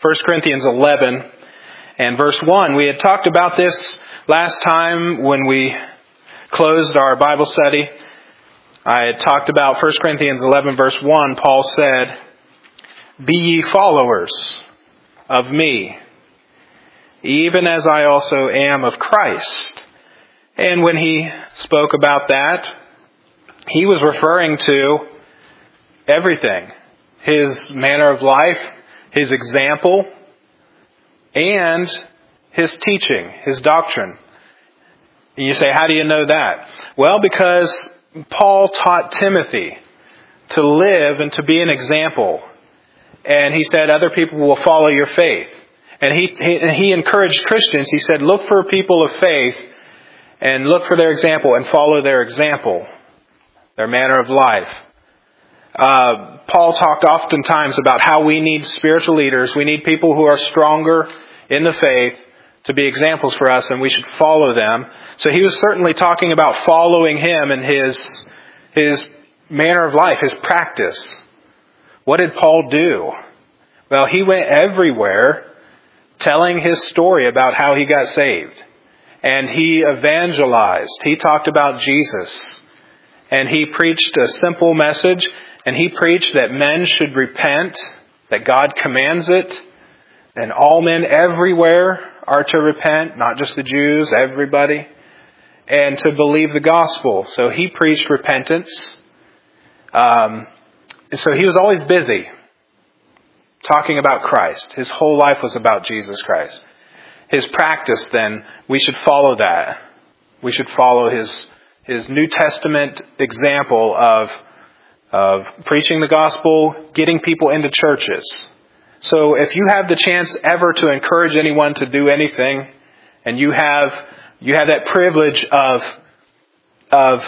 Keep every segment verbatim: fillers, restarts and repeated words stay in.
First Corinthians eleven and verse one. We had talked about this last time when we closed our Bible study. I had talked about First Corinthians eleven verse one. Paul said, "Be ye followers of me, even as I also am of Christ." And when he spoke about that, he was referring to everything. His manner of life, his example, and his teaching, his doctrine. And you say, how do you know that? Well, because Paul taught Timothy to live and to be an example. And he said other people will follow your faith. And he, he, and he encouraged Christians. He said, look for people of faith and look for their example and follow their example, their manner of life. Uh, Paul talked oftentimes about how we need spiritual leaders. We need people who are stronger in the faith to be examples for us, and we should follow them. So he was certainly talking about following him and his, his manner of life, his practice. What did Paul do? Well, he went everywhere telling his story about how he got saved. And he evangelized. He talked about Jesus. And he preached a simple message. And he preached that men should repent, that God commands it, and all men everywhere are to repent, not just the Jews, everybody, and to believe the gospel. So he preached repentance. Um, so he was always busy talking about Christ. His whole life was about Jesus Christ. His practice, then, we should follow that. We should follow his his New Testament example of of preaching the gospel, getting people into churches. So if you have the chance ever to encourage anyone to do anything, and you have you have that privilege of of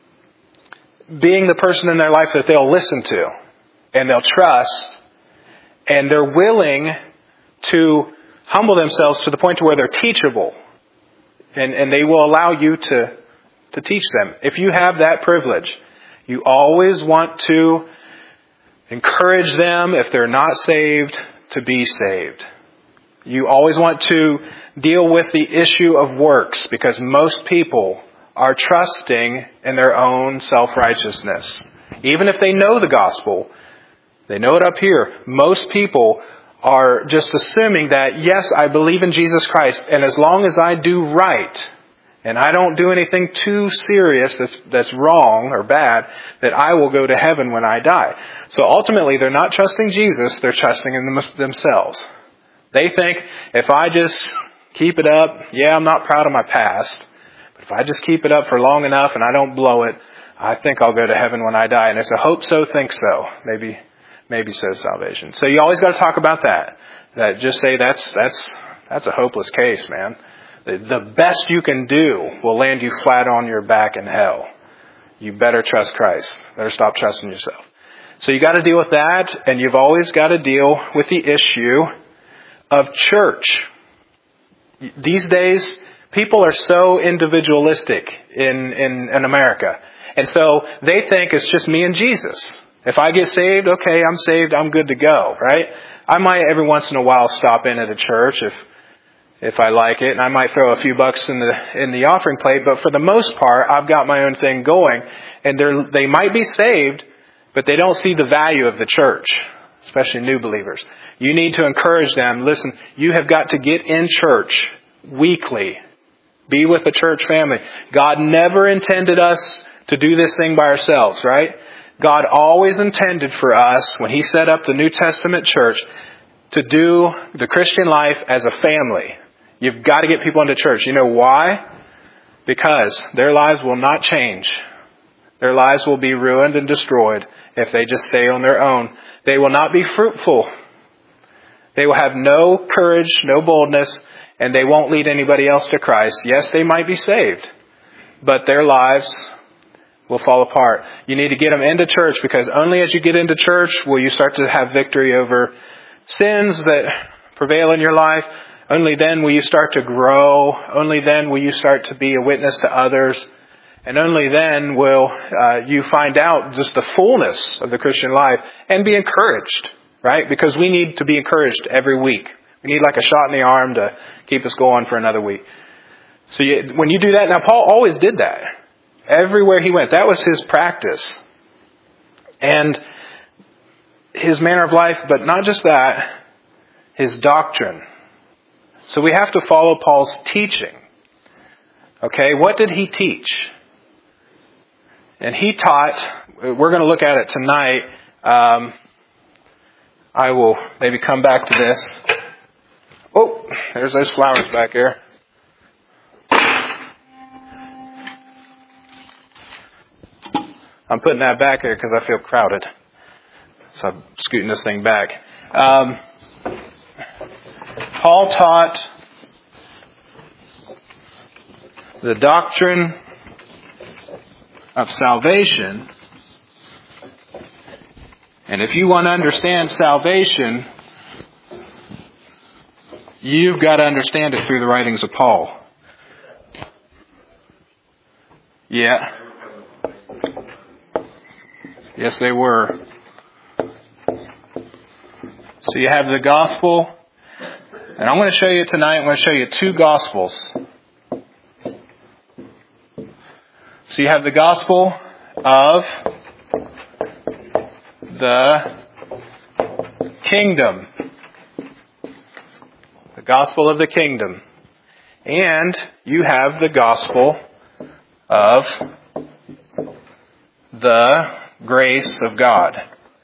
being the person in their life that they'll listen to and they'll trust, and they're willing to humble themselves to the point to where they're teachable, and, and they will allow you to, to teach them. If you have that privilege, you always want to encourage them, if they're not saved, to be saved. You always want to deal with the issue of works, because most people are trusting in their own self-righteousness. Even if they know the gospel, they know it up here. Most people are just assuming that, yes, I believe in Jesus Christ, and as long as I do right, and I don't do anything too serious that's, that's wrong or bad, that I will go to heaven when I die. So ultimately, they're not trusting Jesus, they're trusting in them, themselves. They think, if I just keep it up, yeah, I'm not proud of my past, but if I just keep it up for long enough and I don't blow it, I think I'll go to heaven when I die. And it's a hope so, think so. Maybe maybe so salvation. So you always got to talk about that. That just say that's that's that's a hopeless case, man. The, the best you can do will land you flat on your back in hell. You better trust Christ. Better stop trusting yourself. So you got to deal with that, and you've always got to deal with the issue of church. These days, people are so individualistic in, in, in America. And so they think it's just me and Jesus. If I get saved, okay, I'm saved, I'm good to go, right? I might every once in a while stop in at a church if if I like it, and I might throw a few bucks in the in the offering plate, but for the most part, I've got my own thing going. And they're they might be saved, but they don't see the value of the church, especially new believers. You need to encourage them, listen, you have got to get in church weekly. Be with the church family. God never intended us to do this thing by ourselves, right? God always intended for us, when He set up the New Testament church, to do the Christian life as a family. You've got to get people into church. You know why? Because their lives will not change. Their lives will be ruined and destroyed if they just stay on their own. They will not be fruitful. They will have no courage, no boldness, and they won't lead anybody else to Christ. Yes, they might be saved, but their lives will fall apart. You need to get them into church, because only as you get into church will you start to have victory over sins that prevail in your life. Only then will you start to grow. Only then will you start to be a witness to others. And only then will uh, you find out just the fullness of the Christian life and be encouraged. right? Because we need to be encouraged every week. We need like a shot in the arm to keep us going for another week. So you, when you do that, now Paul always did that. Everywhere he went, that was his practice. And his manner of life, but not just that, his doctrine. So we have to follow Paul's teaching. Okay, what did he teach? And he taught, we're going to look at it tonight. Um, I will maybe come back to this. Oh, there's those flowers back here. I'm putting that back here because I feel crowded. So I'm scooting this thing back. Um, Paul taught the doctrine of salvation. And if you want to understand salvation, you've got to understand it through the writings of Paul. Yeah. Yes, they were. So you have the gospel. And I'm going to show you tonight, I'm going to show you two gospels. So you have the gospel of the kingdom. The gospel of the kingdom. And you have the gospel of the grace of God.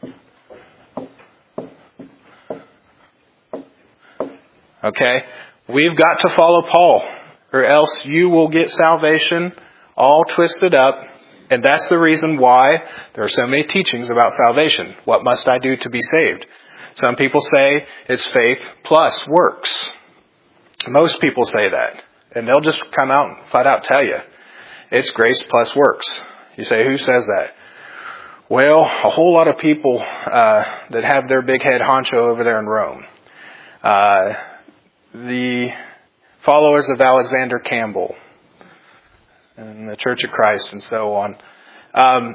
Okay? We've got to follow Paul, or else you will get salvation all twisted up. And that's the reason why there are so many teachings about salvation. What must I do to be saved? Some people say it's faith plus works. Most people say that. And they'll just come out and flat out tell you. It's grace plus works. You say, who says that? Well, a whole lot of people uh, that have their big head honcho over there in Rome. Uh, the followers of Alexander Campbell and the Church of Christ and so on. Um,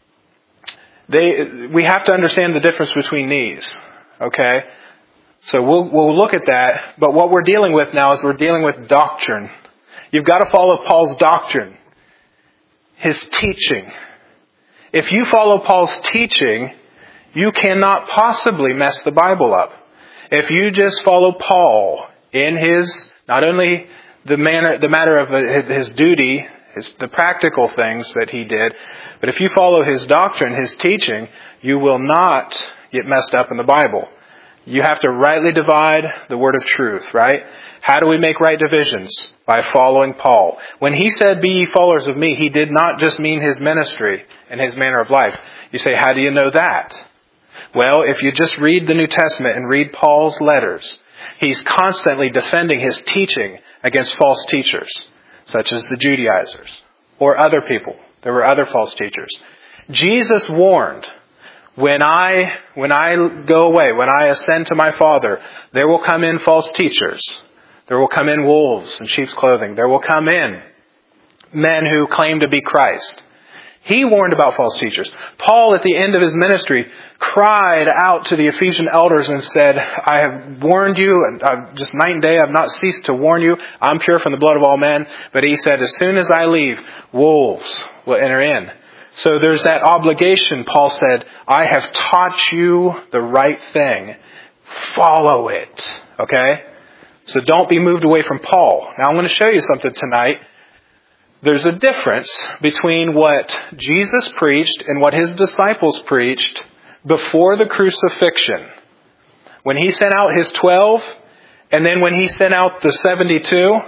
they, we have to understand the difference between these. Okay? So we'll, we'll look at that. But what we're dealing with now is we're dealing with doctrine. You've got to follow Paul's doctrine. His teaching. If you follow Paul's teaching, you cannot possibly mess the Bible up. If you just follow Paul in his, not only the manner, the matter of his duty, his, the practical things that he did, but if you follow his doctrine, his teaching, you will not get messed up in the Bible. You have to rightly divide the word of truth, right? How do we make right divisions? By following Paul. When he said, be ye followers of me, he did not just mean his ministry and his manner of life. You say, how do you know that? Well, if you just read the New Testament and read Paul's letters, he's constantly defending his teaching against false teachers, such as the Judaizers or other people. There were other false teachers. Jesus warned, When I, when I go away, when I ascend to my Father, there will come in false teachers. There will come in wolves in sheep's clothing. There will come in men who claim to be Christ. He warned about false teachers. Paul, at the end of his ministry, cried out to the Ephesian elders and said, I have warned you, and I've just night and day, I've not ceased to warn you. I'm pure from the blood of all men. But he said, as soon as I leave, wolves will enter in. So there's that obligation. Paul said, I have taught you the right thing. Follow it. Okay? So don't be moved away from Paul. Now I'm going to show you something tonight. There's a difference between what Jesus preached and what his disciples preached before the crucifixion. When he sent out his twelve, and then when he sent out the seventy-two.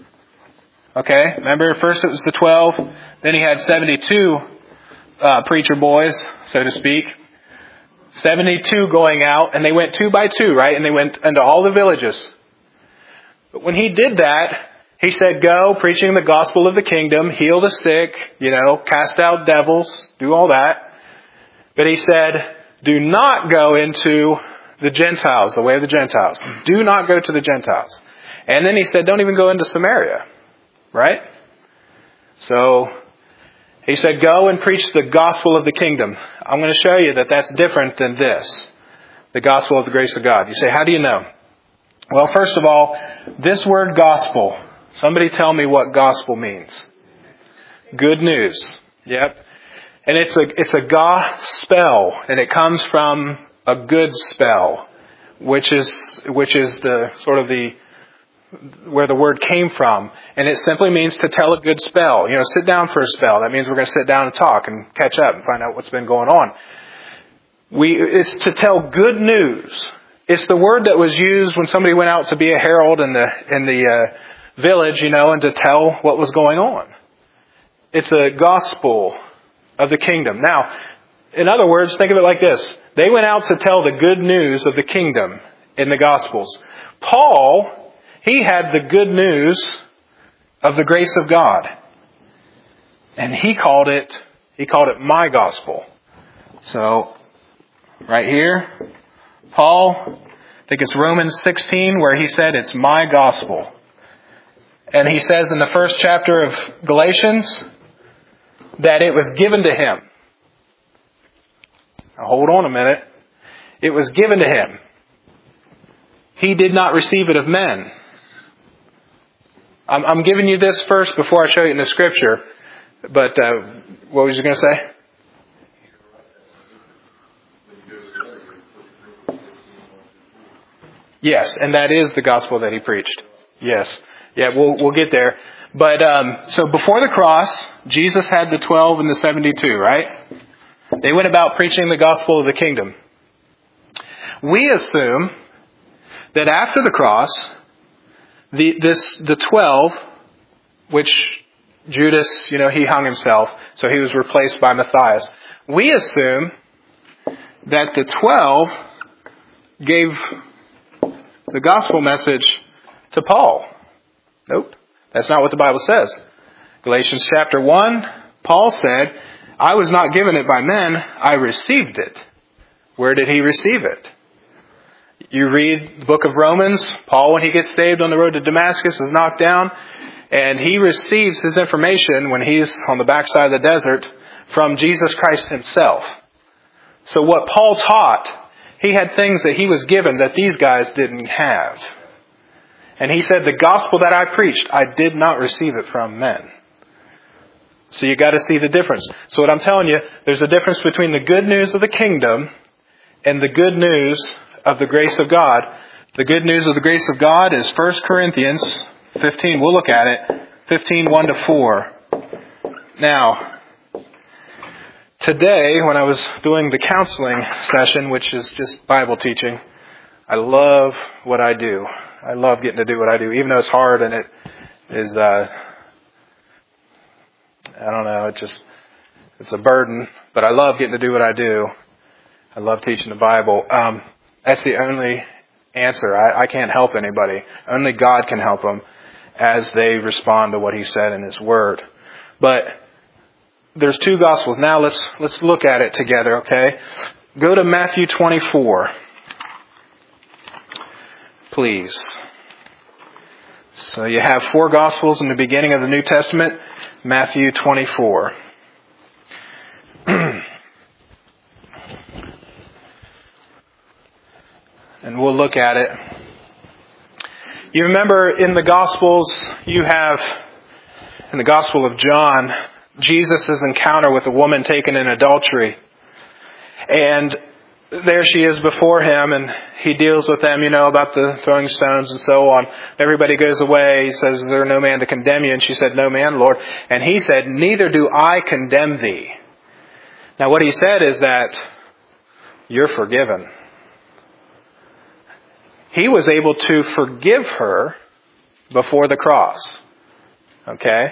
Okay? Remember, first it was the twelve, then he had seventy-two Uh, preacher boys, so to speak. seventy-two going out, and they went two by two, right? And they went into all the villages. But when he did that, he said, go, preaching the gospel of the kingdom, heal the sick, you know, cast out devils, do all that. But he said, do not go into the Gentiles, the way of the Gentiles. Do not go to the Gentiles. And then he said, don't even go into Samaria, right? So he said, go and preach the gospel of the kingdom. I'm going to show you that that's different than this. The gospel of the grace of God. You say, how do you know? Well, first of all, this word gospel. Somebody tell me what gospel means. Good news. Yep. And it's a it's a gospel, and it comes from a good spell, which is which is the sort of the where the word came from. And it simply means to tell a good spell. You know, sit down for a spell. That means we're going to sit down and talk and catch up and find out what's been going on. We it's to tell good news. It's the word that was used when somebody went out to be a herald in the in the uh, village, you know, and to tell what was going on. It's a gospel of the kingdom. Now, in other words, think of it like this. They went out to tell the good news of the kingdom in the Gospels. Paul, he had the good news of the grace of God. And he called it, he called it my gospel. So, right here, Paul, I think it's Romans sixteen, where he said it's my gospel. And he says in the first chapter of Galatians that it was given to him. Now hold on a minute. It was given to him. He did not receive it of men. I'm, I'm giving you this first before I show you in the scripture. But uh, what was you going to say? Yes, and that is the gospel that he preached. Yes. Yeah, we'll we'll get there. But um, so before the cross, Jesus had the twelve and the seventy-two, right? They went about preaching the gospel of the kingdom. We assume that after the cross, the this the twelve, which Judas, you know, he hung himself, so he was replaced by Matthias. We assume that the twelve gave the gospel message to Paul. Nope. That's not what the Bible says. Galatians chapter one, Paul said, I was not given it by men, I received it. Where did he receive it? You read the book of Romans, Paul, when he gets saved on the road to Damascus, is knocked down, and he receives his information when he's on the backside of the desert from Jesus Christ himself. So what Paul taught, he had things that he was given that these guys didn't have. And he said, the gospel that I preached, I did not receive it from men. So you got to see the difference. So what I'm telling you, there's a difference between the good news of the kingdom and the good news of the grace of God. The good news of the grace of God is First Corinthians fifteen. We'll look at it. fifteen, one to four. Now, today, when I was doing the counseling session, which is just Bible teaching, I love what I do. I love getting to do what I do, even though it's hard and it is, uh, I don't know, it just, it's a burden, but I love getting to do what I do. I love teaching the Bible. Um, that's the only answer. I, I can't help anybody. Only God can help them as they respond to what He said in His Word. But there's two Gospels. Now let's, let's look at it together, okay? Go to Matthew twenty-four. Please. So you have four Gospels in the beginning of the New Testament. Matthew twenty-four. And we'll look at it. You remember in the Gospels, you have, in the Gospel of John, Jesus' encounter with a woman taken in adultery. And there she is before him, and he deals with them, you know, about the throwing stones and so on. Everybody goes away. He says, is there no man to condemn you? And she said, no man, Lord. And he said, neither do I condemn thee. Now what he said is that you're forgiven. He was able to forgive her before the cross. Okay?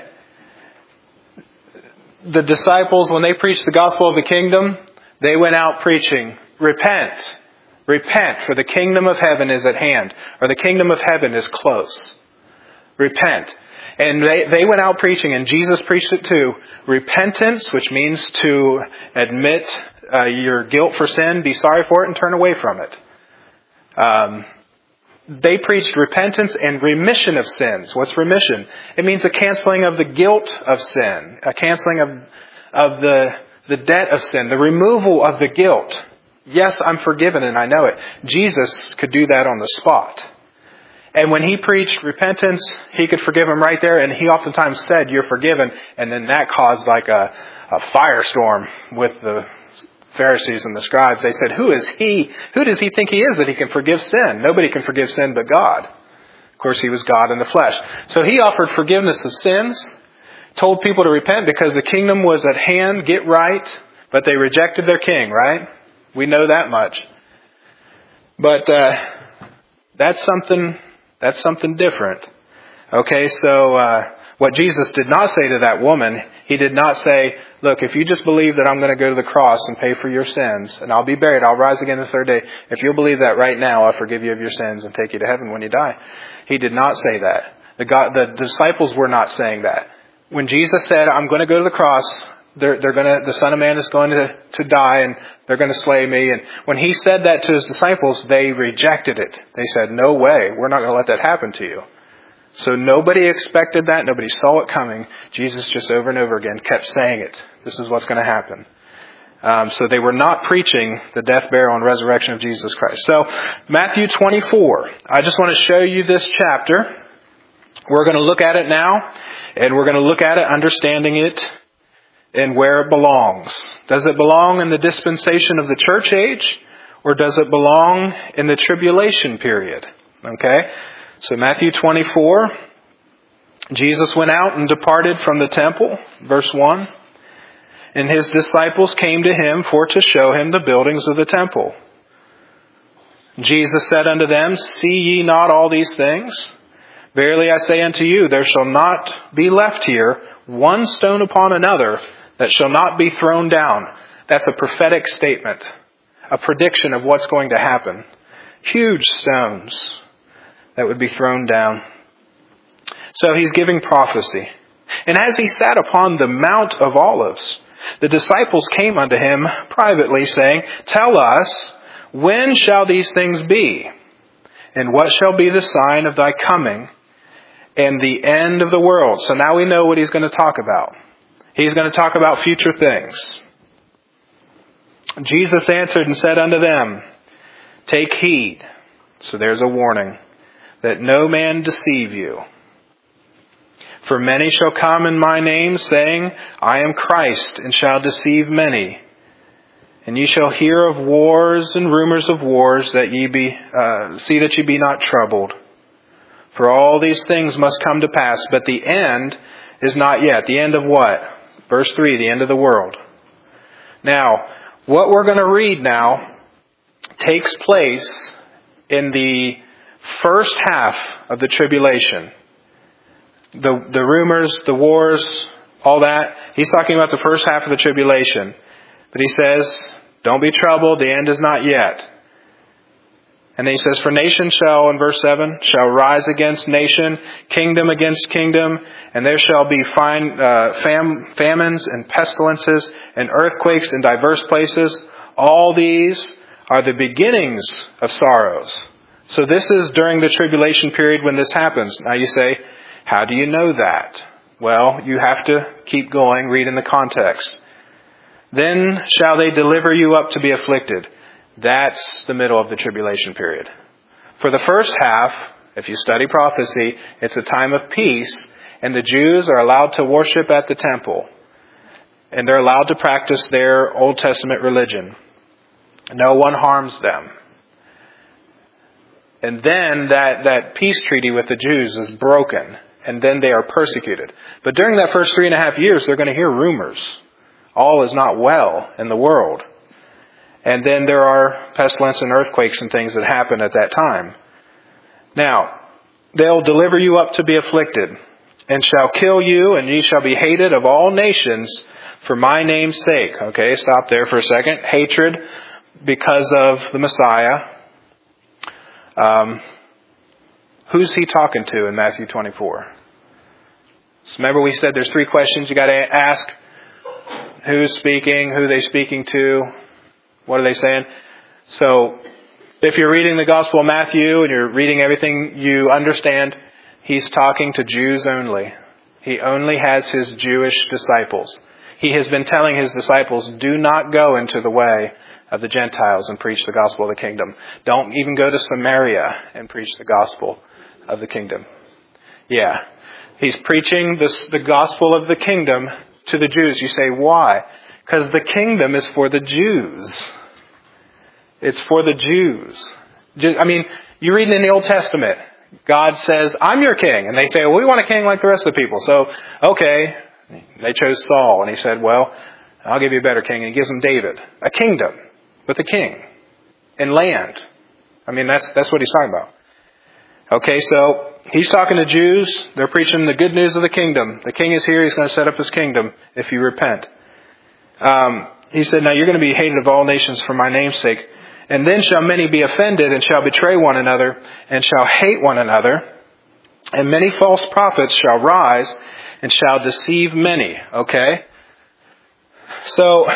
The disciples, when they preached the gospel of the kingdom, they went out preaching, repent, repent, for the kingdom of heaven is at hand, or the kingdom of heaven is close. Repent. And they, they went out preaching, and Jesus preached it too. Repentance, which means to admit uh, your guilt for sin, be sorry for it, and turn away from it. Um, they preached repentance and remission of sins. What's remission? It means a canceling of the guilt of sin, a canceling of of the the debt of sin, the removal of the guilt. Yes, I'm forgiven and I know it. Jesus could do that on the spot. And when he preached repentance, he could forgive him right there. And he oftentimes said, you're forgiven. And then that caused like a, a firestorm with the Pharisees and the scribes. They said, who is he? Who does he think he is that he can forgive sin? Nobody can forgive sin but God. Of course, he was God in the flesh. So he offered forgiveness of sins, told people to repent because the kingdom was at hand, get right, but they rejected their king, right? We know that much. But uh, that's something that's something different. Okay, so uh, what Jesus did not say to that woman, he did not say, look, if you just believe that I'm going to go to the cross and pay for your sins, and I'll be buried, I'll rise again the third day. If you'll believe that right now, I'll forgive you of your sins and take you to heaven when you die. He did not say that. The, God, the disciples were not saying that. When Jesus said, I'm going to go to the cross, they're, they're going to, the Son of Man is going to, to die and they're going to slay me. And when he said that to his disciples, they rejected it. They said, no way, we're not going to let that happen to you. So nobody expected that. Nobody saw it coming. Jesus just over and over again kept saying it. This is what's going to happen. Um, so they were not preaching the death, burial, and resurrection of Jesus Christ. So Matthew twenty-four. I just want to show you this chapter. We're going to look at it now, and we're going to look at it understanding it and where it belongs. Does it belong in the dispensation of the church age, or does it belong in the tribulation period? Okay? So Matthew twenty-four, Jesus went out and departed from the temple, verse one, and his disciples came to him for to show him the buildings of the temple. Jesus said unto them, see ye not all these things? Verily I say unto you, there shall not be left here one stone upon another that shall not be thrown down. That's a prophetic statement, a prediction of what's going to happen. Huge stones that would be thrown down. So he's giving prophecy. And as he sat upon the Mount of Olives, the disciples came unto him privately, saying, tell us, when shall these things be? And what shall be the sign of thy coming and the end of the world? So now we know what he's going to talk about. He's going to talk about future things. Jesus answered and said unto them, take heed. So there's a warning. That no man deceive you. For many shall come in my name, saying, I am Christ, and shall deceive many. And ye shall hear of wars and rumors of wars, that ye be uh, see that ye be not troubled. For all these things must come to pass, but the end is not yet. The end of what? Verse three, the end of the world. Now, what we're going to read now takes place in the first half of the tribulation. The the rumors, the wars, all that. He's talking about the first half of the tribulation. But he says, don't be troubled, the end is not yet. And then he says, for nation shall, in verse seven, shall rise against nation, kingdom against kingdom, and there shall be fine, uh, fam, famines and pestilences and earthquakes in diverse places. All these are the beginnings of sorrows. So this is during the tribulation period when this happens. Now you say, how do you know that? Well, you have to keep going, read in the context. Then shall they deliver you up to be afflicted. That's the middle of the tribulation period. For the first half, if you study prophecy, it's a time of peace, and the Jews are allowed to worship at the temple. And they're allowed to practice their Old Testament religion. No one harms them. And then that, that peace treaty with the Jews is broken. And then they are persecuted. But during that first three and a half years, they're going to hear rumors. All is not well in the world. And then there are pestilence and earthquakes and things that happen at that time. Now, they'll deliver you up to be afflicted, and shall kill you, and ye shall be hated of all nations for my name's sake. Okay, stop there for a second. Hatred because of the Messiah. Um, who's he talking to in Matthew twenty-four? So remember we said there's three questions you got to ask. Who's speaking? Who are they speaking to? What are they saying? So if you're reading the Gospel of Matthew and you're reading everything you understand, he's talking to Jews only. He only has his Jewish disciples. He has been telling his disciples, do not go into the way of the Gentiles and preach the gospel of the kingdom. Don't even go to Samaria and preach the gospel of the kingdom. Yeah. He's preaching this, the gospel of the kingdom to the Jews. You say, why? Because the kingdom is for the Jews. It's for the Jews. I mean, you read in the Old Testament, God says, I'm your king. And they say, well, we want a king like the rest of the people. So, okay, they chose Saul. And he said, well, I'll give you a better king. And he gives them David, a kingdom with a king and land. I mean, that's that's what he's talking about. Okay, so he's talking to Jews. They're preaching the good news of the kingdom. The king is here. He's going to set up his kingdom if you repent. Um, he said, now you're going to be hated of all nations for my name's sake. And then shall many be offended and shall betray one another and shall hate one another. And many false prophets shall rise and shall deceive many. Okay? So,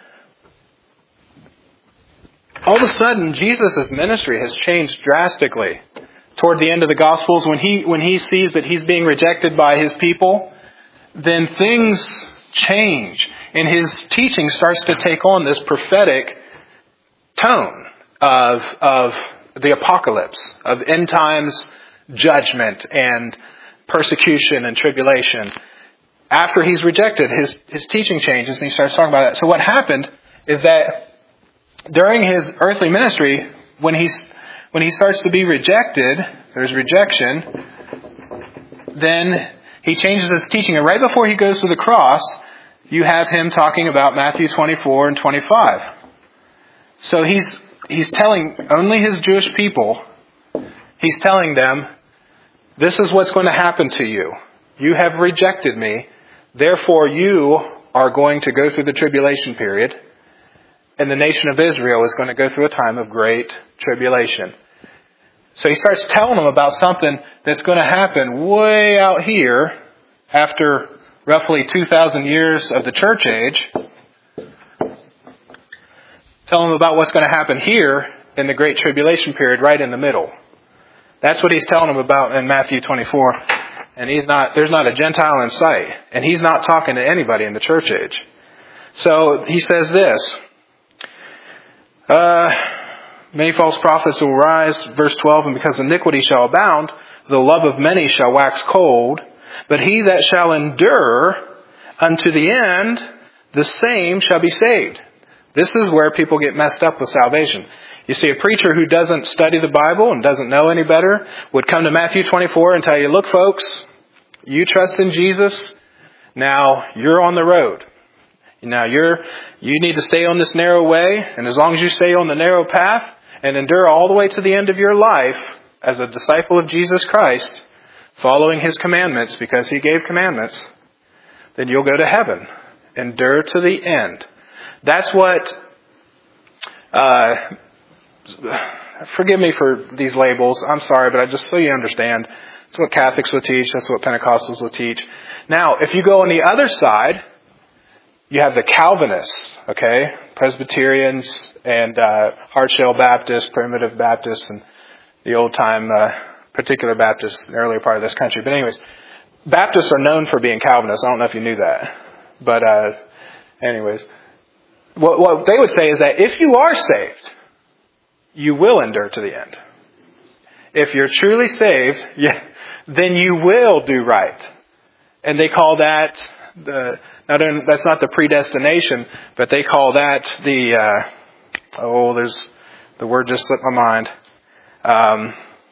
all of a sudden, Jesus' ministry has changed drastically toward the end of the Gospels. When he, when he sees that he's being rejected by his people, then things change. And his teaching starts to take on this prophetic tone of of the apocalypse, of end times judgment and persecution and tribulation. After he's rejected, his, his teaching changes and he starts talking about that. So what happened is that during his earthly ministry, when he's when he starts to be rejected, there's rejection, then he changes his teaching. And right before he goes to the cross, you have him talking about Matthew twenty-four and twenty-five. So he's he's telling only his Jewish people, he's telling them, this is what's going to happen to you. You have rejected me. Therefore, you are going to go through the tribulation period. And the nation of Israel is going to go through a time of great tribulation. So he starts telling them about something that's going to happen way out here after roughly two thousand years of the church age. Tell them about what's going to happen here in the Great Tribulation period, right in the middle. That's what he's telling them about in Matthew twenty-four. And he's not, there's not a Gentile in sight. And he's not talking to anybody in the church age. So he says this. Uh, many false prophets will rise, verse twelve, and because iniquity shall abound, the love of many shall wax cold. But he that shall endure unto the end, the same shall be saved. This is where people get messed up with salvation. You see, a preacher who doesn't study the Bible and doesn't know any better would come to Matthew twenty-four and tell you, look, folks, you trust in Jesus. Now you're on the road. Now you're, you need to stay on this narrow way. And as long as you stay on the narrow path and endure all the way to the end of your life as a disciple of Jesus Christ, following his commandments because he gave commandments, then you'll go to heaven. Endure to the end. That's what, uh, forgive me for these labels. I'm sorry, but I just so you understand. That's what Catholics will teach. That's what Pentecostals will teach. Now, if you go on the other side, you have the Calvinists, okay? Presbyterians and uh, Hard-Shell Baptists, Primitive Baptists, and the old-time uh, particular Baptists in the earlier part of this country. But anyways, Baptists are known for being Calvinists. I don't know if you knew that. But uh, anyways, what, what they would say is that if you are saved, you will endure to the end. If you're truly saved, yeah, then you will do right. And they call that the not only, that's not the predestination, but they call that the uh, oh, there's the word just slipped my mind. Um,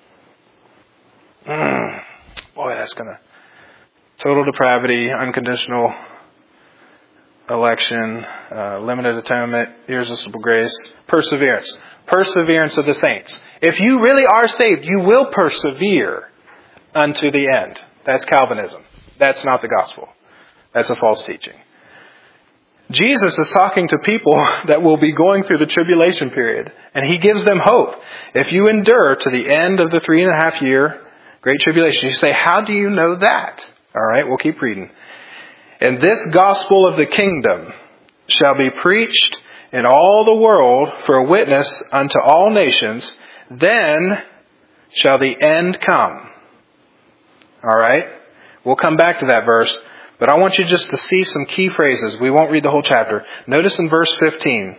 mm, boy, that's gonna total depravity, unconditional election, uh, limited atonement, irresistible grace, perseverance, perseverance of the saints. If you really are saved, you will persevere unto the end. That's Calvinism. That's not the gospel. That's a false teaching. Jesus is talking to people that will be going through the tribulation period, and he gives them hope. If you endure to the end of the three and a half year Great Tribulation, you say, how do you know that? All right, we'll keep reading. And this gospel of the kingdom shall be preached in all the world for a witness unto all nations. Then shall the end come. All right, we'll come back to that verse. But I want you just to see some key phrases. We won't read the whole chapter. Notice in verse fifteen,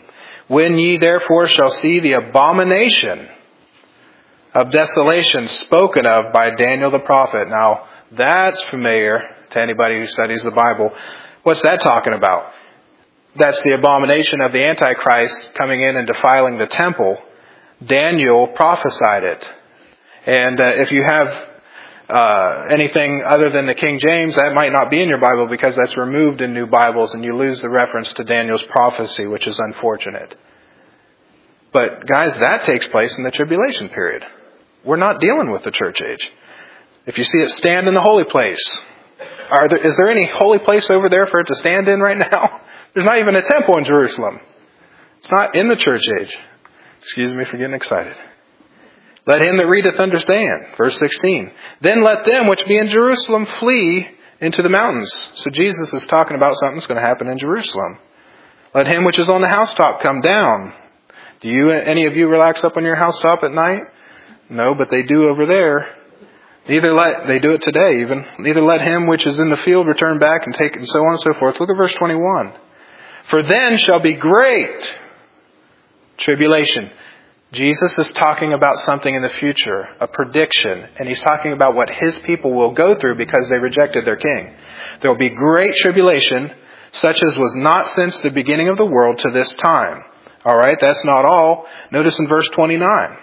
When ye therefore shall see the abomination of desolation spoken of by Daniel the prophet. Now, that's familiar to anybody who studies the Bible. What's that talking about? That's the abomination of the Antichrist coming in and defiling the temple. Daniel prophesied it. And uh, if you have uh, anything other than the King James, that might not be in your Bible because that's removed in new Bibles and you lose the reference to Daniel's prophecy, which is unfortunate. But guys, that takes place in the tribulation period. We're not dealing with the church age. If you see it stand in the holy place, are there, is there any holy place over there for it to stand in right now? There's not even a temple in Jerusalem. It's not in the church age. Excuse me for getting excited. Let him that readeth understand. Verse sixteen. Then let them which be in Jerusalem flee into the mountains. So Jesus is talking about something that's going to happen in Jerusalem. Let him which is on the housetop come down. Do you, any of you relax up on your housetop at night? No, but they do over there. Neither let, they do it today even. Neither let him which is in the field return back and take, and so on and so forth. Look at verse twenty-one. For then shall be great tribulation. Jesus is talking about something in the future, a prediction, and he's talking about what his people will go through because they rejected their king. There will be great tribulation, such as was not since the beginning of the world to this time. All right, that's not all. Notice in verse twenty-nine.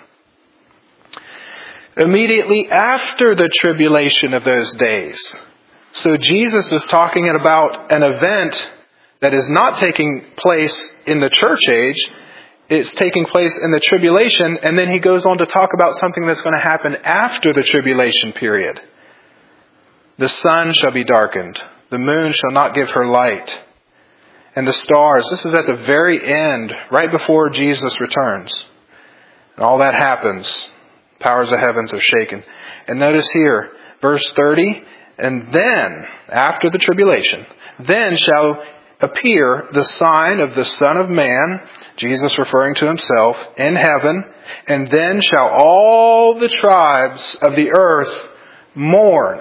Immediately after the tribulation of those days. So Jesus is talking about an event that is not taking place in the church age. It's taking place in the tribulation, and then he goes on to talk about something that's going to happen after the tribulation period. The sun shall be darkened. The moon shall not give her light. And the stars. This is at the very end, right before Jesus returns. And all that happens. Powers of heavens are shaken. And notice here, verse thirty, and then, after the tribulation, then shall appear the sign of the Son of Man, Jesus referring to himself, in heaven, and then shall all the tribes of the earth mourn.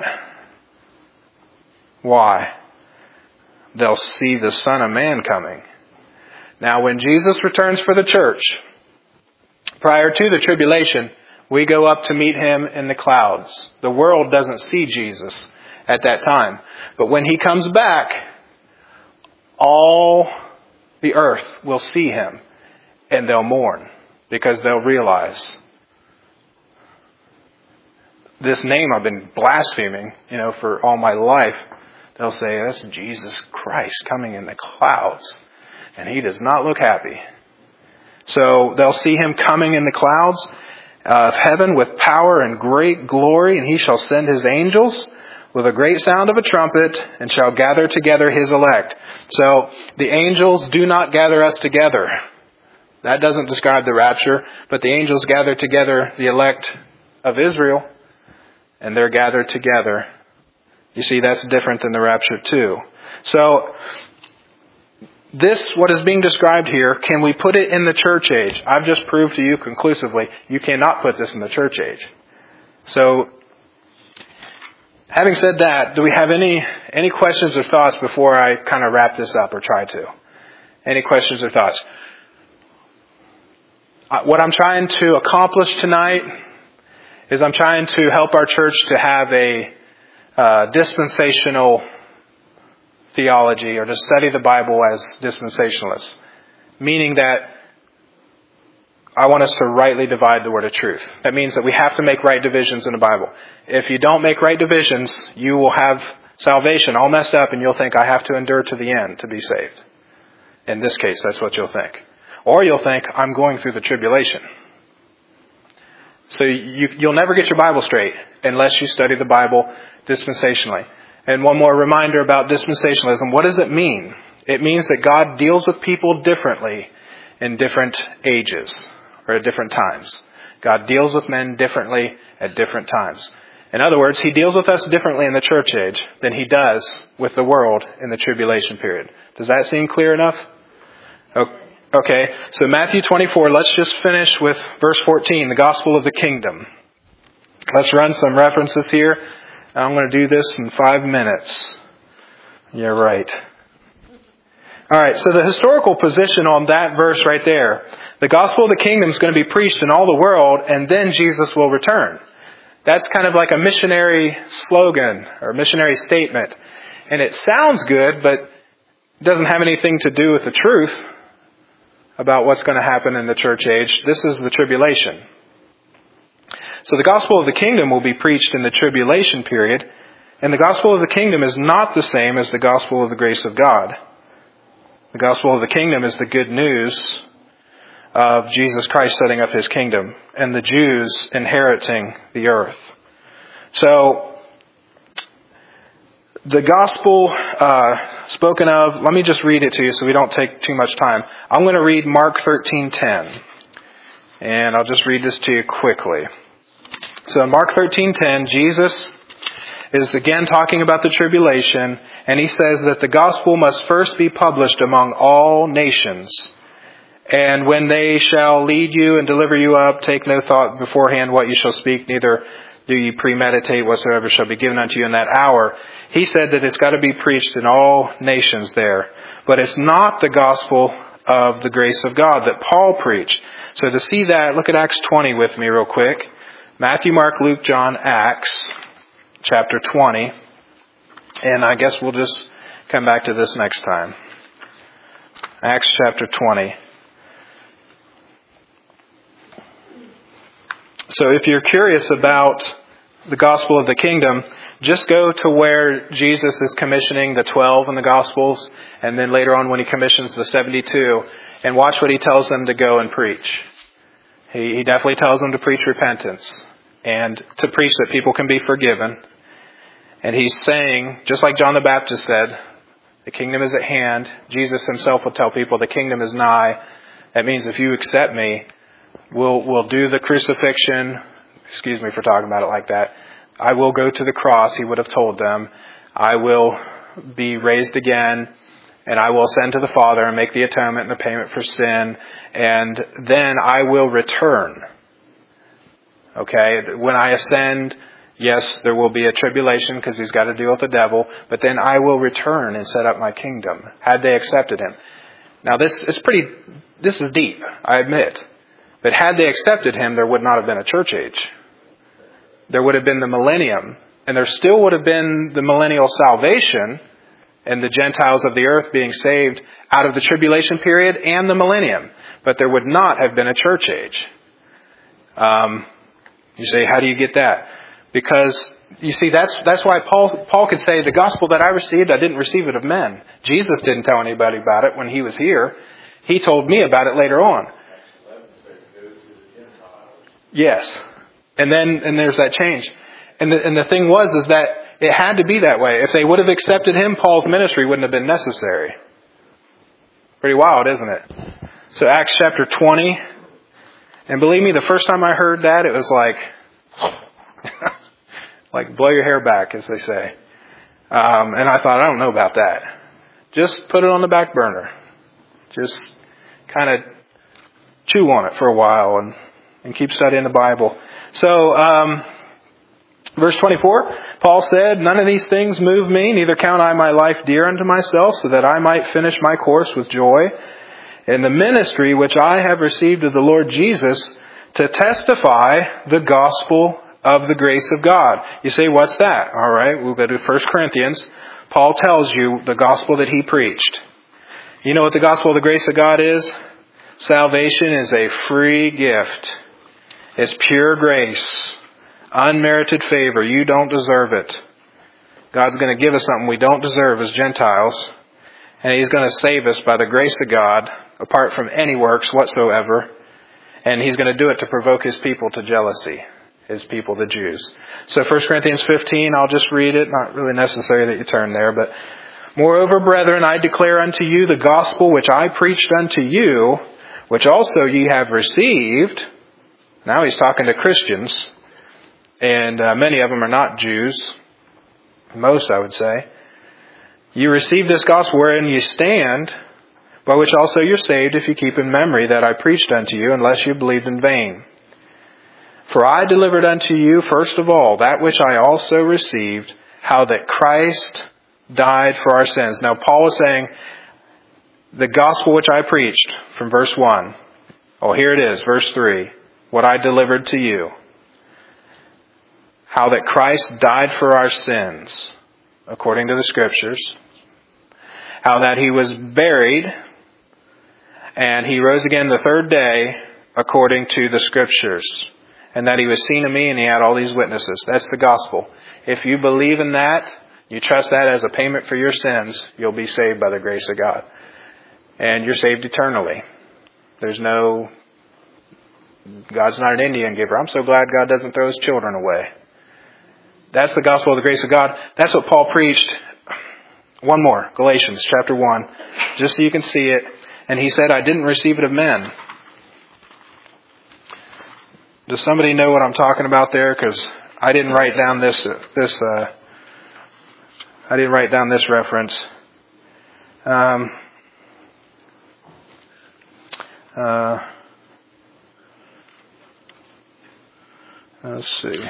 Why? They'll see the Son of Man coming. Now, when Jesus returns for the church, prior to the tribulation, we go up to meet him in the clouds. The world doesn't see Jesus at that time. But when he comes back, all the earth will see him and they'll mourn because they'll realize this name I've been blaspheming, you know, for all my life. They'll say, that's Jesus Christ coming in the clouds. And he does not look happy. So they'll see him coming in the clouds of heaven with power and great glory, and he shall send his angels with a great sound of a trumpet, and shall gather together his elect. So the angels do not gather us together. That doesn't describe the rapture, but the angels gather together the elect of Israel, and they're gathered together. You see, that's different than the rapture too. So this, what is being described here, can we put it in the church age? I've just proved to you conclusively, you cannot put this in the church age. So, having said that, do we have any any questions or thoughts before I kind of wrap this up, or try to? Any questions or thoughts? What I'm trying to accomplish tonight is I'm trying to help our church to have a uh, dispensational theology, or to study the Bible as dispensationalists. Meaning that I want us to rightly divide the word of truth. That means that we have to make right divisions in the Bible. If you don't make right divisions, you will have salvation all messed up and you'll think, I have to endure to the end to be saved. In this case, that's what you'll think. Or you'll think, I'm going through the tribulation. So you, you'll never get your Bible straight unless you study the Bible dispensationally. And one more reminder about dispensationalism. What does it mean? It means that God deals with people differently in different ages or at different times. God deals with men differently at different times. In other words, he deals with us differently in the church age than he does with the world in the tribulation period. Does that seem clear enough? Okay, so Matthew twenty-four, let's just finish with verse fourteen, the gospel of the kingdom. Let's run some references here. I'm going to do this in five minutes. Yeah, right. All right, so the historical position on that verse right there, the gospel of the kingdom is going to be preached in all the world, and then Jesus will return. That's kind of like a missionary slogan or missionary statement. And it sounds good, but it doesn't have anything to do with the truth about what's going to happen in the church age. This is the tribulation. So the gospel of the kingdom will be preached in the tribulation period, and the gospel of the kingdom is not the same as the gospel of the grace of God. The gospel of the kingdom is the good news of Jesus Christ setting up His kingdom and the Jews inheriting the earth. So, the gospel uh, spoken of, let me just read it to you so we don't take too much time. I'm going to read Mark thirteen ten. And I'll just read this to you quickly. So in Mark thirteen ten, Jesus is again talking about the tribulation, and He says that the gospel must first be published among all nations. And when they shall lead you and deliver you up, take no thought beforehand what you shall speak, neither do ye premeditate whatsoever shall be given unto you in that hour. He said that it's got to be preached in all nations there. But it's not the gospel of the grace of God that Paul preached. So to see that, look at Acts twenty with me real quick. Matthew, Mark, Luke, John, Acts, chapter twenty. And I guess we'll just come back to this next time. Acts chapter twenty. So if you're curious about the gospel of the kingdom, just go to where Jesus is commissioning the twelve in the Gospels, and then later on when He commissions the seventy-two, and watch what He tells them to go and preach. He, he definitely tells them to preach repentance and to preach that people can be forgiven. And He's saying, just like John the Baptist said, the kingdom is at hand. Jesus Himself will tell people the kingdom is nigh. That means if you accept me, we'll, we'll do the crucifixion. Excuse me for talking about it like that. I will go to the cross, He would have told them. I will be raised again, and I will ascend to the Father and make the atonement and the payment for sin, and then I will return. Okay, when I ascend, yes, there will be a tribulation because He's got to deal with the devil, but then I will return and set up my kingdom, had they accepted Him. Now this is pretty, this is deep, I admit. But had they accepted Him, there would not have been a church age. There would have been the millennium, and there still would have been the millennial salvation and the Gentiles of the earth being saved out of the tribulation period and the millennium. But there would not have been a church age. Um, you say, how do you get that? Because, you see, that's that's why Paul Paul could say, the gospel that I received, I didn't receive it of men. Jesus didn't tell anybody about it when He was here. He told me about it later on. Yes. And then, and there's that change. And the, and the thing was, is that it had to be that way. If they would have accepted Him, Paul's ministry wouldn't have been necessary. Pretty wild, isn't it? So Acts chapter twenty. And believe me, the first time I heard that, it was like, like blow your hair back, as they say. Um, and I thought, I don't know about that. Just put it on the back burner. Just kind of chew on it for a while and, and keep studying the Bible. So, um, verse twenty-four, Paul said, none of these things move me, neither count I my life dear unto myself, so that I might finish my course with joy in the ministry which I have received of the Lord Jesus, to testify the gospel of the grace of God. You say, what's that? All right, we'll go to First Corinthians. Paul tells you the gospel that he preached. You know what the gospel of the grace of God is? Salvation is a free gift. It's pure grace. Unmerited favor. You don't deserve it. God's going to give us something we don't deserve as Gentiles. And He's going to save us by the grace of God, apart from any works whatsoever. And He's going to do it to provoke His people to jealousy. His people, the Jews. So First Corinthians fifteen, I'll just read it. Not really necessary that you turn there. But, moreover, brethren, I declare unto you the gospel which I preached unto you, which also ye have received. Now he's talking to Christians. And uh, many of them are not Jews. Most, I would say. You received this gospel wherein you stand, by which also you're saved, if you keep in memory that I preached unto you, unless you believed in vain. For I delivered unto you, first of all, that which I also received, how that Christ died for our sins. Now, Paul is saying, the gospel which I preached from verse one. Oh, here it is, verse three. What I delivered to you. How that Christ died for our sins, according to the Scriptures. How that He was buried, and He rose again the third day, according to the Scriptures. And that He was seen of me, and He had all these witnesses. That's the gospel. If you believe in that, you trust that as a payment for your sins, you'll be saved by the grace of God. And you're saved eternally. There's no... God's not an Indian giver. I'm so glad God doesn't throw His children away. That's the gospel of the grace of God. That's what Paul preached. One more, Galatians chapter one, just so you can see it. And he said, I didn't receive it of men. Does somebody know what I'm talking about there? Because I didn't write down this, this, uh, I didn't write down this reference. Um, uh, let's see.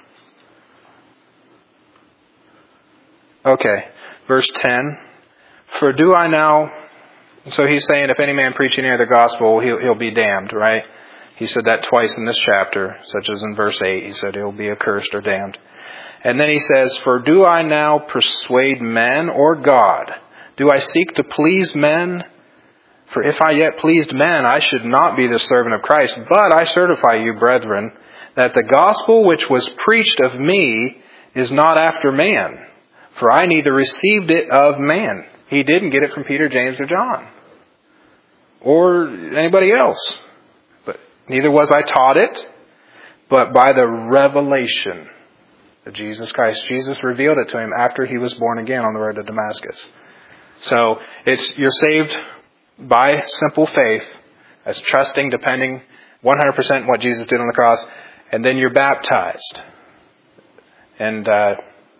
Okay, verse ten. For do I now... So he's saying if any man preach any other gospel, he'll, he'll be damned, right? He said that twice in this chapter, such as in verse eight. He said he'll be accursed or damned. And then he says, for do I now persuade men or God? Do I seek to please men? For if I yet pleased men, I should not be the servant of Christ. But I certify you, brethren, that the gospel which was preached of me is not after man. For I neither received it of man. He didn't get it from Peter, James, or John. Or anybody else. But neither was I taught it, but by the revelation of Jesus Christ. Jesus revealed it to him after he was born again on the road to Damascus. So it's you're saved by simple faith, as trusting, depending one hundred percent on what Jesus did on the cross, and then you're baptized. And uh,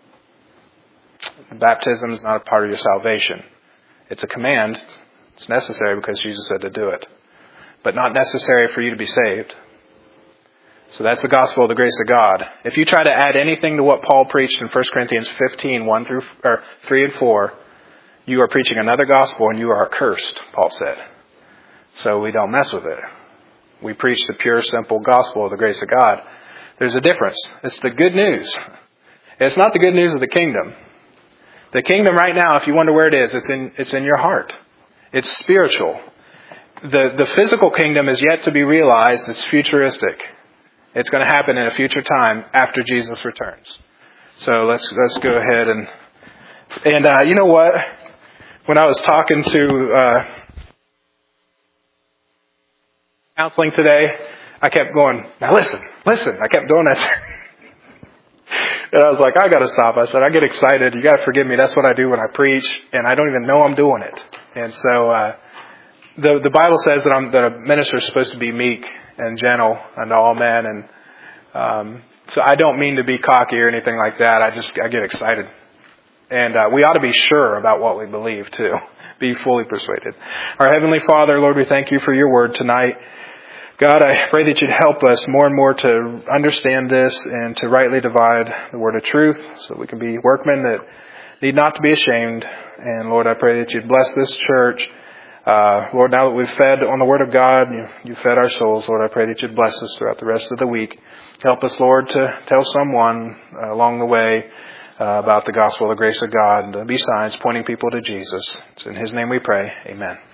baptism is not a part of your salvation. It's a command. It's necessary because Jesus said to do it. But not necessary for you to be saved. So that's the gospel of the grace of God. If you try to add anything to what Paul preached in First Corinthians fifteen, one through or three and four, you are preaching another gospel and you are accursed, Paul said. So we don't mess with it. We preach the pure, simple gospel of the grace of God. There's a difference. It's the good news. It's not the good news of the kingdom. The kingdom right now, if you wonder where it is, it's in it's in your heart. It's spiritual. The the physical kingdom is yet to be realized. It's futuristic. It's going to happen in a future time after Jesus returns. So let's let's go ahead and and uh, you know what? When I was talking to uh, counseling today, I kept going, now listen, listen. I kept doing that. And I was like, I got to stop. I said, I get excited. You got to forgive me. That's what I do when I preach, and I don't even know I'm doing it. And so uh, the the Bible says that, I'm, that a minister is supposed to be meek and gentle unto all men. And um, so I don't mean to be cocky or anything like that. I just I get excited. And uh, we ought to be sure about what we believe, too. Be fully persuaded. Our Heavenly Father, Lord, we thank you for your word tonight. God, I pray that you'd help us more and more to understand this and to rightly divide the word of truth so we can be workmen that need not to be ashamed. And Lord, I pray that you'd bless this church. Uh, Lord, now that we've fed on the word of God, you, you fed our souls. Lord, I pray that you'd bless us throughout the rest of the week. Help us, Lord, to tell someone uh, along the way uh, about the gospel of the grace of God and to be signs pointing people to Jesus. It's in his name we pray. Amen.